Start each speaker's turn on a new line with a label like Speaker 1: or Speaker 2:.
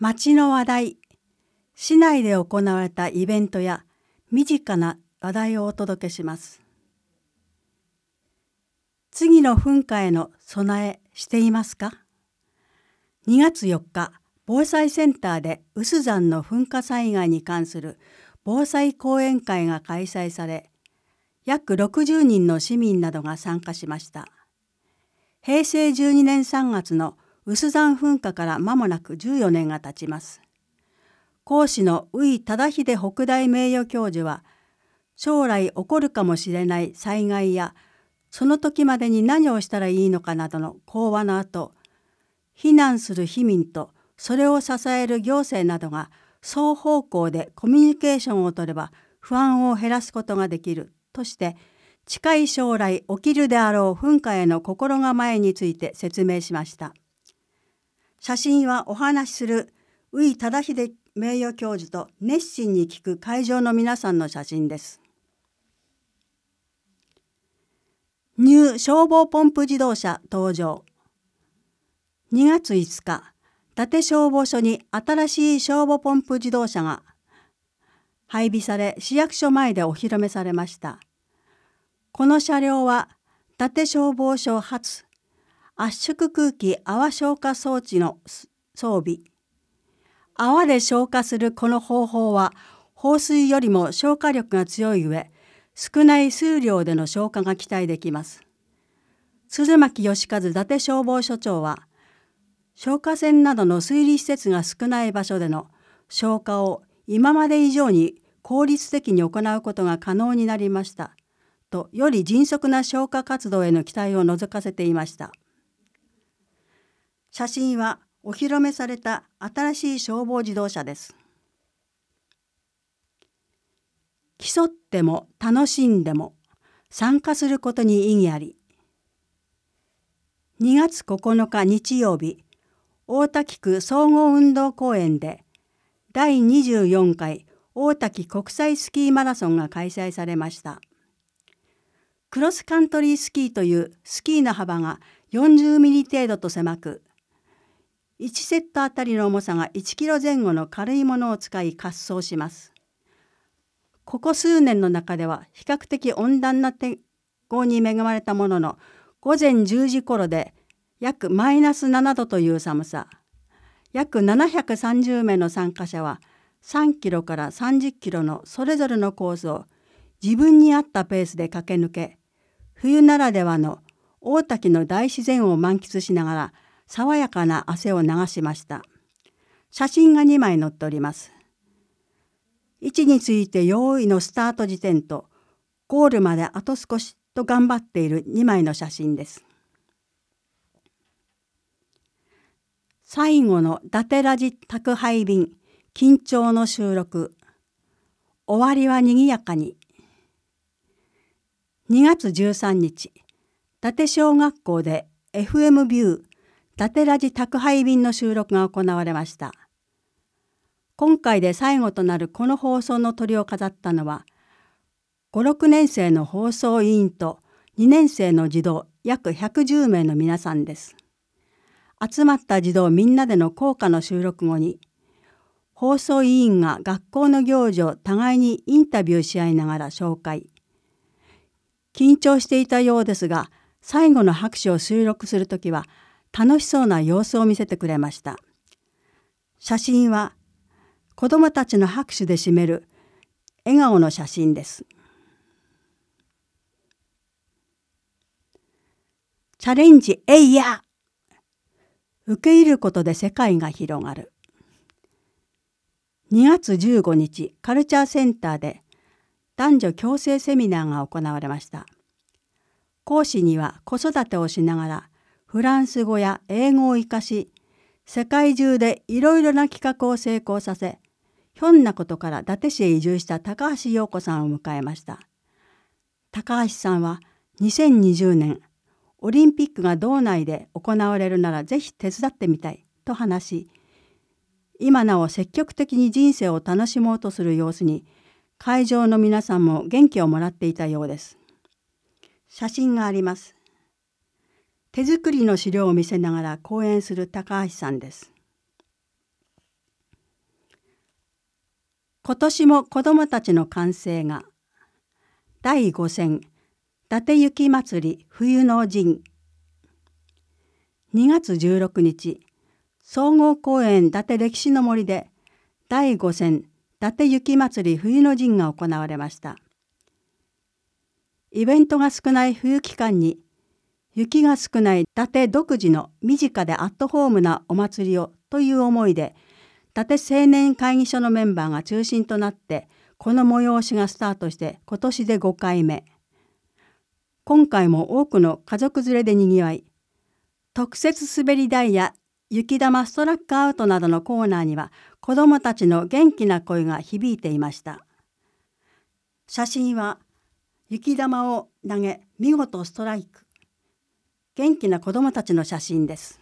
Speaker 1: 町の話題、市内で行われたイベントや身近な話題をお届けします。次の噴火への備えしていますか？ 2 月4日、防災センターで有珠山の噴火災害に関する防災講演会が開催され、約60人の市民などが参加しました。平成12年3月の有珠山噴火から間もなく14年が経ちます。講師の宇井忠秀北大名誉教授は、将来起こるかもしれない災害や、その時までに何をしたらいいのかなどの講話の後、避難する市民とそれを支える行政などが双方向でコミュニケーションをとれば不安を減らすことができるとして、近い将来起きるであろう噴火への心構えについて説明しました。写真はお話しする宇井忠秀名誉教授と熱心に聞く会場の皆さんの写真です。ニュー消防ポンプ自動車登場。2月5日、伊達消防署に新しい消防ポンプ自動車が配備され、市役所前でお披露目されました。この車両は伊達消防署初圧縮空気泡消火装置の装備。泡で消火するこの方法は放水よりも消火力が強い上、少ない数量での消火が期待できます。鶴巻義和伊達消防署長は、消火栓などの水利施設が少ない場所での消火を今まで以上に効率的に行うことが可能になりましたと、より迅速な消火活動への期待を覗かせていました。写真はお披露目された新しい消防自動車です。競っても楽しんでも参加することに意義あり。2月9日日曜日、大多喜区総合運動公園で第24回大多喜国際スキーマラソンが開催されました。クロスカントリースキーというスキーの幅が40ミリ程度と狭く、1セットあたりの重さが1キロ前後の軽いものを使い滑走します。ここ数年の中では比較的温暖な天候に恵まれたものの、午前10時頃で約マイナス7度という寒さ。約730名の参加者は3キロから30キロのそれぞれのコースを自分に合ったペースで駆け抜け、冬ならではの大多喜の大自然を満喫しながら爽やかな汗を流しました。写真が2枚載っております。位置について用意のスタート時点とゴールまであと少しと頑張っている2枚の写真です。最後の伊達ラジ宅配便緊張の収録。終わりはにぎやかに。2月13日、伊達小学校で FM ビュー伊達ラジ宅配便の収録が行われました。今回で最後となるこの放送のトリを飾ったのは、5、6年生の放送委員と2年生の児童約110名の皆さんです。集まった児童みんなでの校歌の収録後に、放送委員が学校の行事を互いにインタビューし合いながら紹介。緊張していたようですが、最後の拍手を収録するときは楽しそうな様子を見せてくれました。写真は子どもたちの拍手で締める笑顔の写真です。チャレンジえいや！受け入れることで世界が広がる。2月15日、カルチャーセンターで男女共生セミナーが行われました。講師には子育てをしながらフランス語や英語を活かし、世界中でいろいろな企画を成功させ、ひょんなことから伊達市へ移住した高橋陽子さんを迎えました。高橋さんは2020年、オリンピックが道内で行われるならぜひ手伝ってみたいと話し、今なお積極的に人生を楽しもうとする様子に、会場の皆さんも元気をもらっていたようです。写真があります。手作りの資料を見せながら講演する高橋さんです。 今年も子どもたちの歓声が。第5戦伊達雪まつり冬の陣。2月16日、総合公園伊達歴史の森で第5戦伊達雪まつり冬の陣が行われました。イベントが少ない冬期間に雪が少ない伊達独自の身近でアットホームなお祭りをという思いで伊達青年会議所のメンバーが中心となってこの催しがスタートして今年で5回目。今回も多くの家族連れでにぎわい、特設滑り台や雪玉ストラックアウトなどのコーナーには子どもたちの元気な声が響いていました。写真は雪玉を投げ見事ストライク。元気な子どもたちの写真です。